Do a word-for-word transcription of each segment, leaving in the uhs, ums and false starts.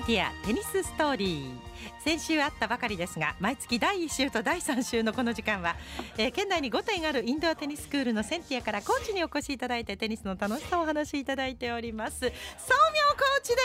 ティアテニスストーリー。先週あったばかりですが、毎月だいいっ週とだいさん週のこの時間は、えー、県内にごてんあるインドアテニススクールのセンティアからコーチにお越しいただいて、テニスの楽しさをお話しいただいております。そうみょうコーチです。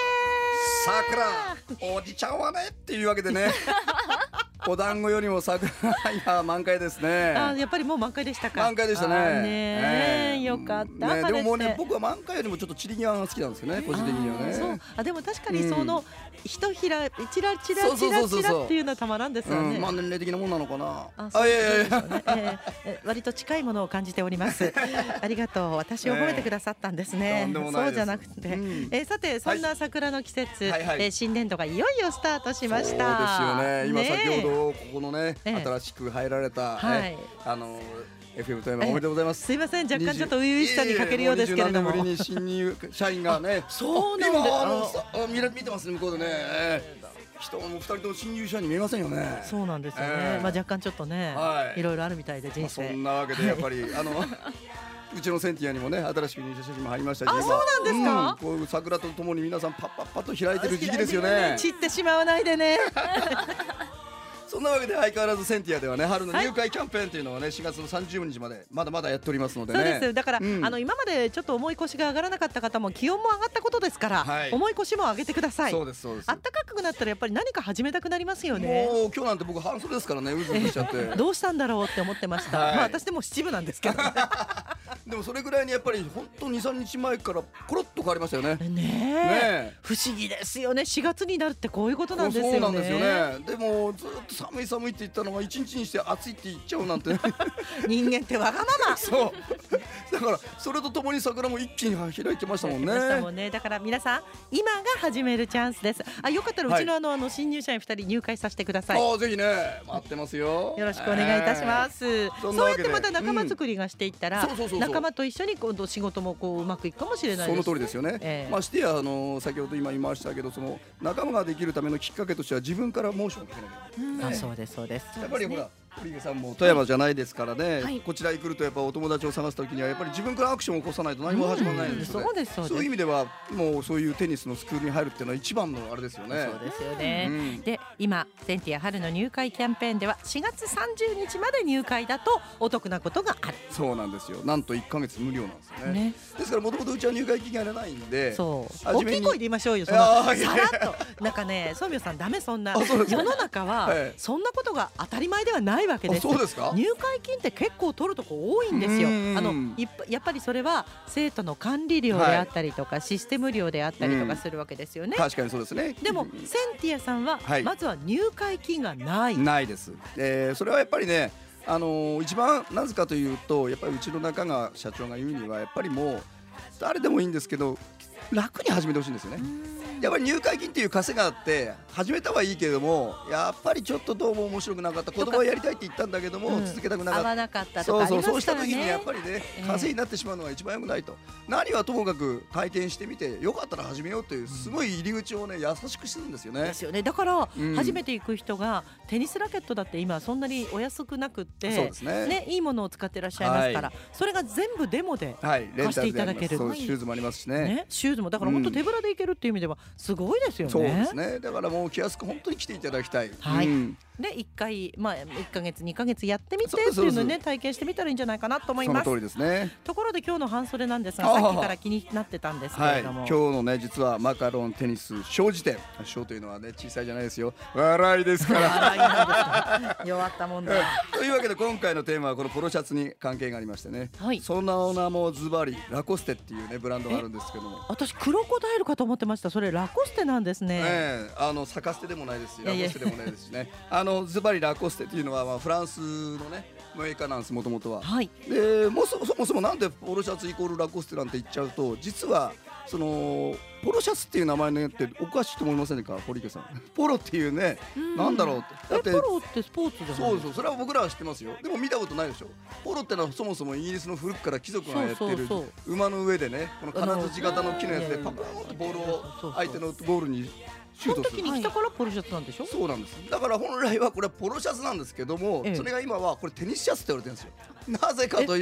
さくらおじちゃんはねっていうわけでねお団子よりも桜今満開ですね。 あ、やっぱりもう満開でしたか。 満開でしたね。 ね、えー、よかった、 ね、でももうね、僕は満開よりもちょっと散り際が好きなんですよね、個人的にはね。 そう、あ、でも確かにその、うん、ひとひらチラチラチラチラっていうのはたまらんですよね。 うん、まあ年齢的なもんなのかな。 あ、そうですよね。えー、割と近いものを感じております。ありがとう、私を褒めてくださったんですね。えー、そうじゃなくて、うん、えー、さてそんな桜の季節、はいはいはい、えー、新年度がいよいよスタートしました。 そうですよね。今先ほどここのね、 ええ、 新しく入られた、 はい、 あの エフエム 富山おめでとうございます。 すいません、若干ちょっと初々しさに欠けるようですけれども、 にじゅうななねんぶりに新入社員がねそうなん今あのあ見見てますね、向こうでね、えー、人もふたりとも新入社員に見えませんよね。 そうなんですよね、えー、まあ若干ちょっとね、はい、いろいろあるみたいで人生、 まあ、そんなわけでやっぱり、はい、あのうちのセンティアにもね新しく入社者も入りましたし、 あ、そうなんですか、 うん、こう桜とともに皆さんパッパッパッと開いてる時期ですよね。 散ってしまわないでねそんなわけで相変わらずセンティアではね、春の入会キャンペーンというのはね、しがつのさんじゅうにちまでまだまだやっておりますのでね。 そうです。だから、うん、あの今までちょっと重い腰が上がらなかった方も気温も上がったことですから、はい、重い腰も上げてください。 そうですそうです。 暖かくなったらやっぱり何か始めたくなりますよね。 もう今日なんて僕半袖ですからね、うずうずしちゃってどうしたんだろうって思ってました、はい、まあ私でも七分なんですけどでもそれぐらいにやっぱり本当にさんにちまえからコロッと変わりましたよね。 ねえ、ねえ、不思議ですよね。しがつになるってこういうことなんですよね。 そうなんですよね。でもずっと寒い寒いって言ったのが一日にして暑いって言っちゃうなんて人間ってわがままそうだからそれとともに桜も一気に開いてましたもんね。 ましたもんね。だから皆さん今が始めるチャンスです。あ、よかったらうちのあの、はい、あの新入社員ふたり入会させてください。 あ、ぜひね、待ってますよ。 よろしくお願いいたします、えー、そ, そうやってまた仲間作りがしていったら、仲間と一緒に今度仕事もこううまくいくかもしれないですね。 その通りですよね、 えー、 ましてやあの先ほど今言いましたけど、その仲間ができるためのきっかけとしては自分からモーションをかけなきゃいけない、 ね、あ、そうですそうです。 やっぱりほら堀毛さんも富山じゃないですからね、はい、こちらに来るとやっぱお友達を探すときにはやっぱり自分からアクションを起こさないと何も始まらないんですよね。 そうですそうです。 そういう意味ではもうそういうテニスのスクールに入るっていうのは一番のあれですよね。 そうですよね、うん、で今センティア春の入会キャンペーンではしがつさんじゅうにちまで入会だとお得なことがある。 そうなんですよ。なんといっかげつ無料なんですよ ね, ねですからもともとうちは入会期限がないんで、 そう大きい声で言いましょうよ。そのさらっとなんかね、そうみょうさんダメ、そんな世の中はそんなことが当たり前ではないわけです。 そうですか。 入会金って結構取るとこ多いんですよ。あのやっぱりそれは生徒の管理料であったりとか、はい、システム料であったりとかするわけですよね。 確かにそうですね。 でもセンティアさんは、はい、まずは入会金がないないです、えー、それはやっぱりね、あのー、一番なぜかというと、やっぱりうちの中川社長が言うにはやっぱりもう誰でもいいんですけど楽に始めてほしいんですよね。やっぱり入会金っていう稼があって始めたはいいけれども、やっぱりちょっとどうも面白くなかった、子供はやりたいって言ったんだけども、うん、続けたくなかった、 合わなかったとかありますからね。 そうそう、そうした時にやっぱりね、稼いになってしまうのが一番良くないと、えー、何はともかく体験してみてよかったら始めようというすごい入り口をね優しくしてるんですよね。 ですよね。だから、うん、初めて行く人がテニスラケットだって今そんなにお安くなくって、そうですね、ね、いいものを使ってらっしゃいますから、はい、それが全部デモで貸していただける、 はい、シューズもありますしね、 ね、シューズもだから本当手ぶらで行けるっていう意味ではすごいですよね。 そうですね。だからもう気安く本当に来ていただきたい、 はい、うん、でいっかい、まあ、いっかげつにかげつやってみてっていうのをね体験してみたらいいんじゃないかなと思います。 その通りですね。 ところで今日の半袖なんですが、さっきから気になってたんですけれども、 はい、今日のね実はマカロンテニス小辞典、小というのはね小さいじゃないですよ、笑いですから笑いなんです弱ったもんだというわけで今回のテーマはこのポロシャツに関係がありましてね、はい、その名もズバリラコステっていうねブランドがあるんですけども、 私クロコダイルかと思ってました。それラコステなんですね。 えー、あのサカステでもないですしラコステでもないですしねあのズバリラコステっていうのは、まあ、フランスのねメーカーなんです、もともとは、はい、でもそそもそもなんでポロシャツイコールラコステなんて言っちゃうと、実はそのポロシャツっていう名前のやっておかしいと思いませんか、堀池さんポロっていうね、んなんだろうって、だってポロってスポーツじゃない。 そうそう、それは僕らは知ってますよ。でも見たことないでしょ。ポロってのはそもそもイギリスの古くから貴族がやってる馬の上でね、この金槌型の木のやつでパパーンとボールを相手のゴールにシュートする。 その時に着たからポロシャツなんでしょ。 そうなんです。だから本来はこれはポロシャツなんですけども、ええ、それが今はこれテニスシャツって言われてるんですよ。なぜかというと、 本当に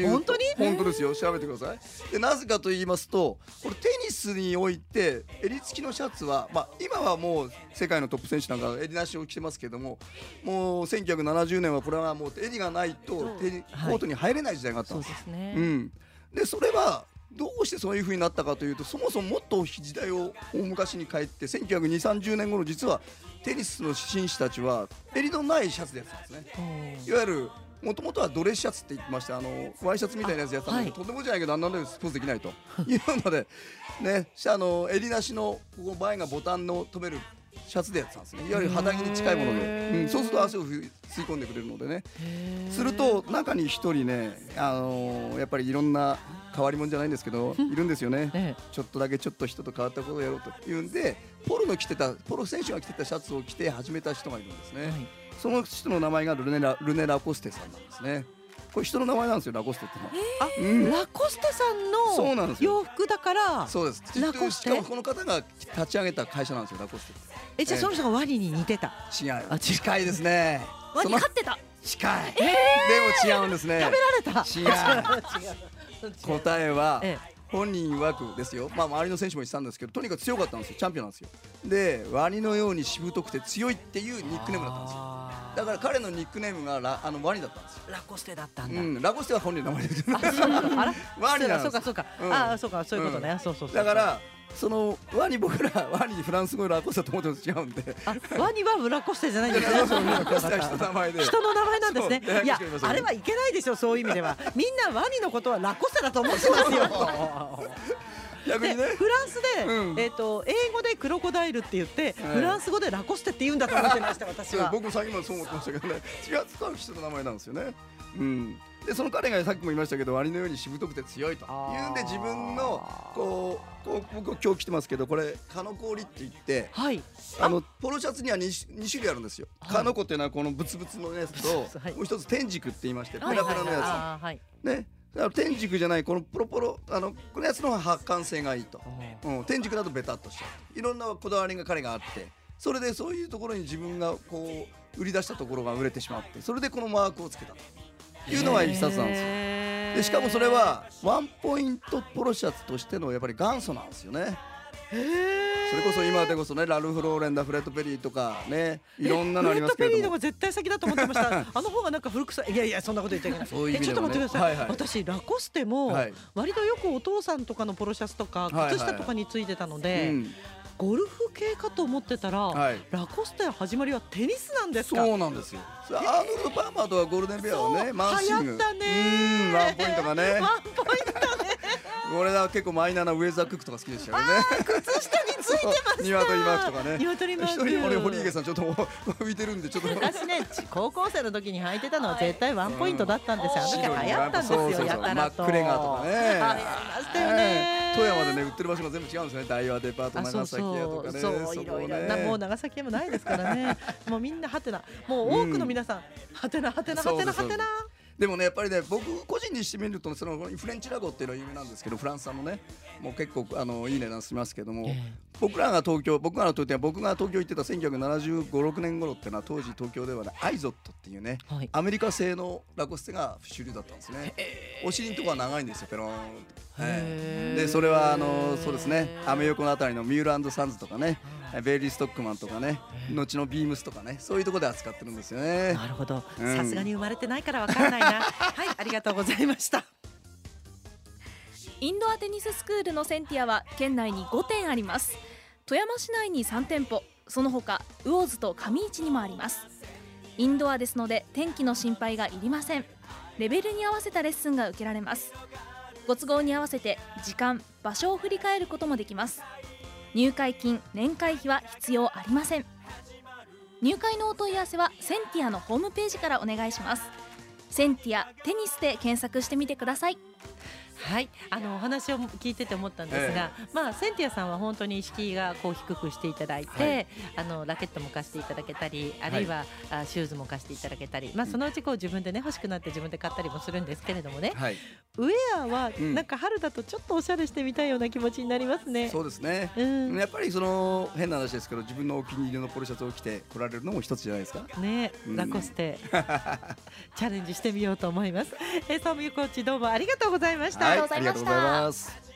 本当ですよ、調べてください。でなぜかと言いますと、これテニスにおいて襟付きのシャツは、まあ、今はもう世界のトップ選手なんか襟なしを着てますけども、もうせんきゅうひゃくななじゅうねんはこれはもう襟がないとテニコートに入れない時代があったんです。 そうですね。 うん、でそれはどうしてそういう風になったかというと、そもそももっと時代を大昔に帰ってせんきゅうひゃくにじゅう、さんじゅうねん頃、実はテニスの紳士たちは襟のないシャツでやってたんですね。いわゆるもともとはドレスシャツって言ってまして、あのワイシャツみたいなやつやってたんだけど、とんでもじゃないけどあんなのでスポーツできないというのでね、あの襟なしのここ前がボタンの留めるシャツでやってたんですね。いわゆる肌着に近いもので、うん、そうすると汗を吸い込んでくれるのでね。すると中に一人ね、あのー、やっぱりいろんな変わり者じゃないんですけどいるんですよね、ええ、ちょっとだけちょっと人と変わったことをやろうというんで、ポロの着てたポロ選手が着てたシャツを着て始めた人がいるんですね、はい、その人の名前がルネラ、ルネラコステさんなんですね。これ人の名前なんですよ、ラコステってのは。 えーうん、ラコステさんの洋服だからそうです。ラコステ、しかもこの方が立ち上げた会社なんですよ、ラコステって。 え、じゃあその人がワニに似てた？ 違う。あ、近いですね。 ワニ飼ってた？ 近い、えー、でも違うんですね。 食べられた？ 違う答えは、ええ、本人曰くですよ、まあ、周りの選手も言ってたんですけど、とにかく強かったんですよ、チャンピオンなんですよ。でワニのようにしぶとくて強いっていうニックネームだったんですよ。だから彼のニックネームがラあのワニだったんですよ。 ラコステだったんだ、 うん、ラコステは本人の名前です。あ、 そうか、あらワニなんです。 そうかそうか、うん、あ、そうか、そういうことね、うん、そうそうそう。 だからそのワニ、僕らワニフランス語でラコステと思っても違うんで、 あ、ワニはラコステじゃないんですね。 そう、ラコステは人の名前で、 人の名前なんですね。いや、あれはいけないでしょ、そういう意味では。みんなワニのことはラコステだと思ってますよ。 逆にね、 フランスで、うん、えーと英語でクロコダイルって言って、はい、フランス語でラコステって言うんだと思ってました私は。 僕もさっきまでそう思ってましたけどね、違う使う人の名前なんですよね。うん、でその彼がさっきも言いましたけど、ワニのようにしぶとくて強いというんで、自分のこうこう僕今日着てますけど、これカノコ織って言って、はい、あのポロシャツには 2, 2種類あるんですよ、はい、カノコっていうのはこのブツブツのやつと、はい、もう一つ天竺って言いまして、ペラペラのやつ、はい、ね、天竺じゃないこのポロポロ、あのこのやつの発汗性がいいと、うん、天竺だとベタっとしちゃう、いろんなこだわりが彼があって、それでそういうところに自分がこう売り出したところが売れてしまって、それでこのマークをつけたというのが一冊なんですよ。でしかもそれはワンポイントポロシャツとしてのやっぱり元祖なんですよね。それこそ今でこそね、ラルフ・ローレンだ、フレッド・ペリーとかね、いろんなのありますけれども、フレッド・ペリーの方が絶対先だと思ってましたあの方がなんか古臭い。いやいや、そんなこと言っちゃいけない。そういう意味でもね、え、ちょっと待ってください、はいはい、私ラコステも割とよくお父さんとかのポロシャツとか靴下とかについてたので、はいはいはい、うん、ゴルフ系かと思ってたら、はい、ラコステの始まりはテニスなんですか？ そうなんですよ。アーノルド・パーマーとはゴールデンベアをね、マンシング、 流行ったねー、ワンポイントがね、 ワンポイントね俺は結構マイナーなウェザークックとか好きでしたよね。 靴下についてましたニワトリマークとかね。 ニワトリマーク、 一人俺堀池さんちょっと浮いてるんで、ちょっと私ね、高校生の時に履いてたのは絶対ワンポイントだったんですよ。あの時流行ったんですよ、やたらと。 マックレガーとかね、 ありましたよね。 富山でね売ってる場所が全部違うんですよね。大和デパート、長崎屋とかね、 そういろいろな、もう長崎屋もないですからねもうみんなハテナ、もう多くの皆さんハテナハテナハテナハテナ。 でもね、やっぱりね、僕個人にしてみると、そのフレンチラゴっていうのは有名なんですけど、フランス産のね、もう結構あのいい値段しますけども、えー、僕らが東京僕らの東京僕が東京行ってたせんきゅうひゃくななじゅうご、ろくねん頃っていうのは、当時東京ではね、アイゾットっていうね、はい、アメリカ製のラコステが主流だったんですね。えー、お尻のとこは長いんですよ、ペローンと、はい、でそれはあのそうですね、アメ横のあたりのミュール&サンズとかね、ベイリー・ストックマンとかね、後のビームスとかね、そういうところで扱ってるんですよね。 なるほど、さすがに生まれてないからわからないなはい、ありがとうございました。 インドアテニススクールのセンティアは県内にごてんあります。富山市内にさんてんぽ、その他魚津と上市にもあります。インドアですので天気の心配がいりません。レベルに合わせたレッスンが受けられます。ご都合に合わせて時間、場所を振り返ることもできます。入会金、年会費は必要ありません。入会のお問い合わせはセンティアのホームページからお願いします。センティアテニスで検索してみてください。 はい、あのお話を聞いてて思ったんですが、えー、まあセンティアさんは本当に敷居がこう低くしていただいて、はい、あのラケットも貸していただけたり、あるいは、はい、シューズも貸していただけたり、まあそのうちこう自分でね欲しくなって自分で買ったりもするんですけれどもね、はい、ウェアはなんか春だとちょっとおしゃれしてみたいような気持ちになりますね。 そうですね、うん、やっぱりその変な話ですけど、自分のお気に入りのポロシャツを着て来られるのも一つじゃないですかね、うん、ラコステチャレンジしてみようと思います。えー、総務コーチどうもありがとうございました。 はい、ありがとうございます。